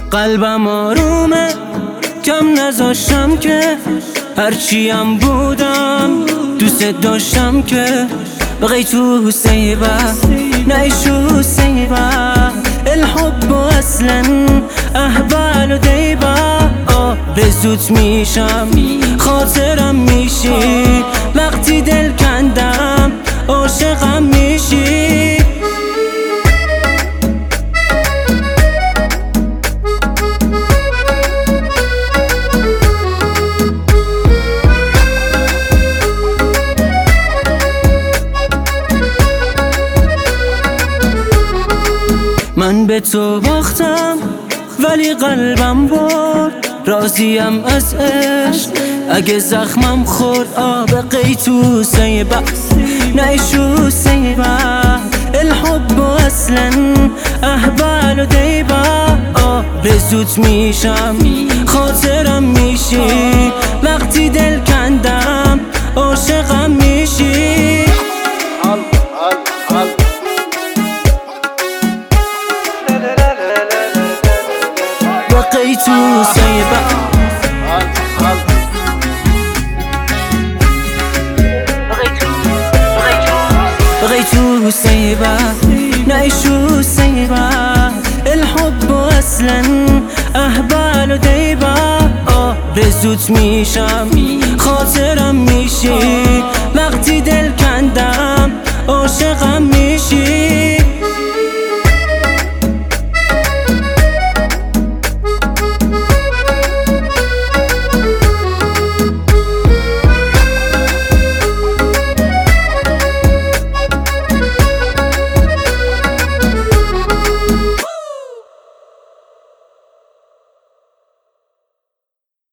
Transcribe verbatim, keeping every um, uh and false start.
قلبم آرومه، کم نذاشتم که هرچیم بودم دوست داشتم که بغيت سيبه نعيش سيبه الحب اصلا اهبل و دیبه آه بزود میشم خاطرم میشی وقتی دل کندم عاشقم میشی من به تو باختم ولی قلبم برد راضیم از عشق اگه زخمم خورد آب قیتو سیبه نعيشو سيبه الحب اصلا اهبل و دیبه آه بزود میشم خاطرم میشی وقتی دل کندم عاشقم میشی بقيت سيبه بغيت سيبه نعيش سيبه الحب اصلا اهبل و دیبه آه بزود میشم خاطرم میشی وقتی دل کندم عاشقم میشی